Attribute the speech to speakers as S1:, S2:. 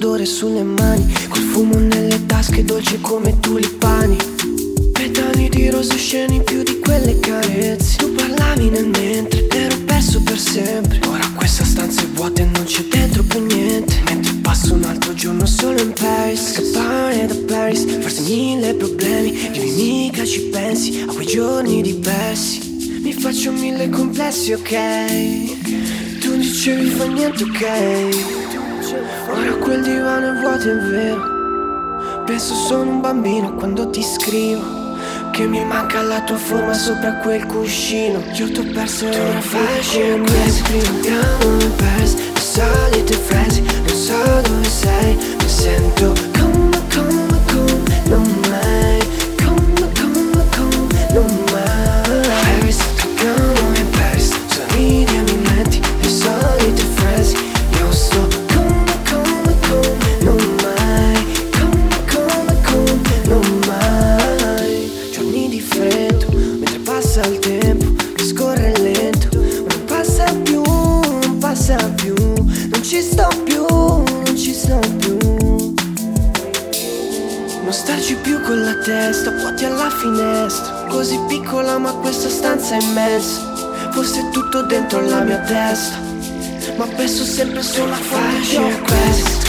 S1: sudore sulle mani, col fumo nelle tasche, dolce come tulipani. Petali di rose sceni più di quelle carezze. Tu parlavi nel mentre, ero perso per sempre. Ora questa stanza è vuota e non c'è dentro più niente. Mentre passo un altro giorno solo in Paris. Scappare da Paris, farsi mille problemi. Dimmi mica ci pensi a quei giorni diversi. Mi faccio mille complessi, ok? Tu dicevi fa niente, ok? Ora quel divano è vuoto, è vero. Penso sono un bambino quando ti scrivo che mi manca la tua forma sopra quel cuscino. Io t'ho perso e ora fai questo. Andiamo in Paris, le solite frasi, non so dove sei. Mi sento come, non mai. Come, non mai. Paris, andiamo in Paris, sorridi e mi metti le solite frasi. Io sto come, non mai. Come, non mai. Giorni di freddo, mentre passa il tempo, che scorre lento. Ma non passa più, non passa più. Non ci sto più, non ci sto più. Non starci più con la testa, vuoti alla finestra. Così piccola ma questa stanza è immensa. Fosse tutto dentro la mia testa, ma penso sempre solo a fare questo.